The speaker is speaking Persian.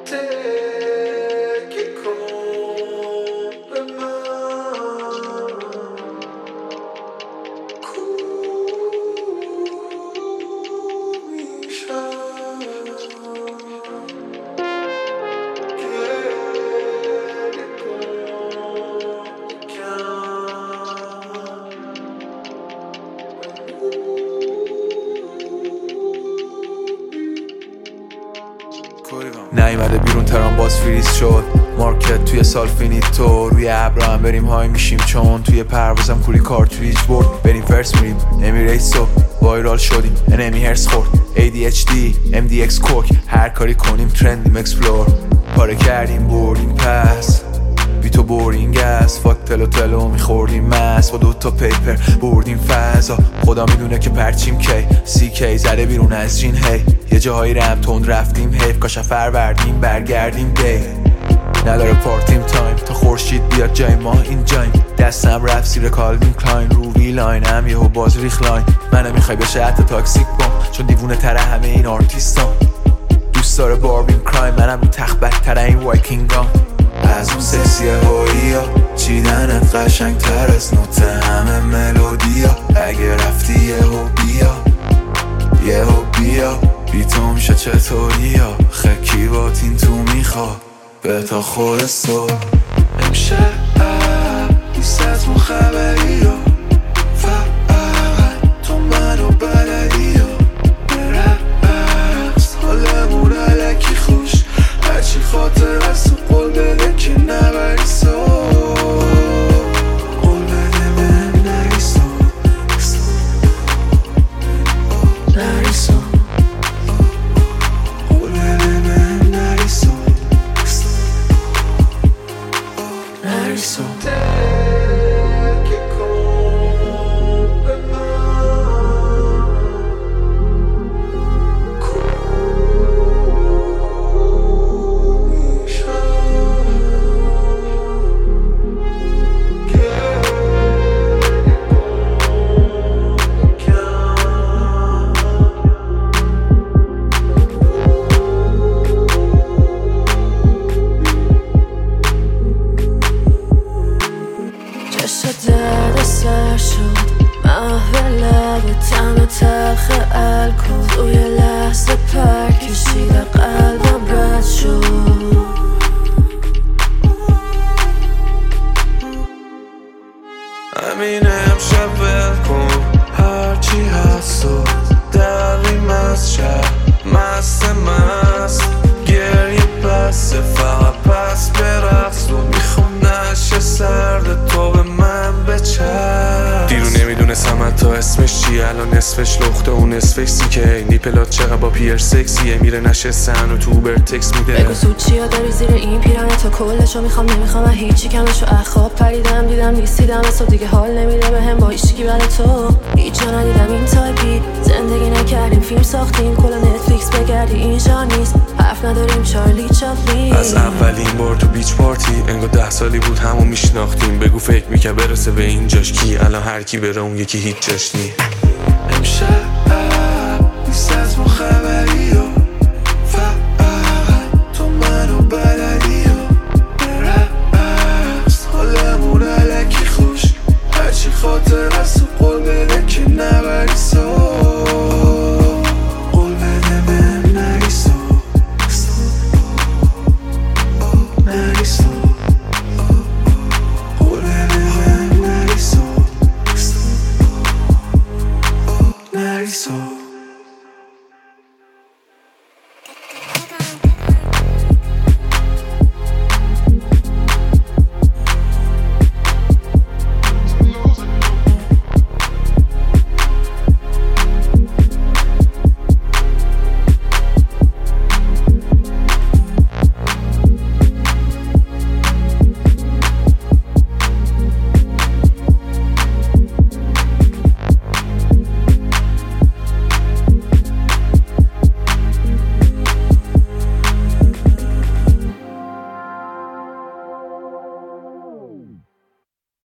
نیومده بیرون ترام باز فریز شد مارکت توی سال فینیتو روی ابرا هم بریم های میشیم چون توی پروازم کولی کارتریج برد بریم فرس میریم امیریتسو وایرال شدیم انمی هرس خورد ADHD MDX کوک هر کاری کنیم ترندیم اکسپلور پاره کردیم بردیم پس بی تو بورینگ است فاک تلو میخوردیم مس با دوتا پیپر بردیم فضا خدا میدونه که پرچیم کی زده بیرون از جین هی یه جاهایی رم تند رفتیم حیف کاشا فروردیم برگردیم دی نداره پارتیم تایم تا خورشید بیاد جای ما این جایم دستم رفت سیر کالوین کلاین رو وی لاینم یهو باز ریخ لاین منو میخوای بشه حتی تاکسیک بام چون دیوونه تره همه این آرتیستان دوست داره باربین کرایم منم رو تخت بدتره این وایکینگام از اون سکسی هوییا چیدنت قشنگ تر از نوت همه ملودیا اگه رفتی یهو بیا بی تو میشه چطوریا خکی باتین تو میخوا به تا خود صبح امشب نیست از اون خبری ها فقط تو منو بلدی ها برقص حالمون علکی خوش هرچی خاطر از تو قول بده که نبری سو قول بده من نری سو نری سو قول بده من نری سو نری سو درد سر شد محو لب تم تلخ الکل توی لحظه پر کشیده قلبم رد شد همینه امشب ول کن هرچی هست و دویم از شب مست گریه بسته فقط پس برقص و میخوام نشه سرد تو به من بچر دیرو نمیدونستم حتی اسمش چیه الان نصفش لخته و نصفش سیکه نیپلات چقدر با پیر سکسیه میره نشستن و تو اوبر تکس میده بگو سود چیا داری زیر این پیرانه تا کلشو میخوام نمیخوام من هیچی کمشو اخواب پریدم دیدم نیستیدم اصلا دیگه حال نمیده به هم با هیچکی برای تو هیچ جا ندیدم این تایپی زندگی نکردیم فیلم ساختیم کلا نتفلیکس بگردی اینجا نیست حرف نداریم چارلی چاپلین از اولین بار تو بیچ پارتی انگار 10 سالی بود همو میشناختیم بگو فکر میکرد برسه به اینجاش کی الان هر کی بره اون یکی هیچ جاش نی امشب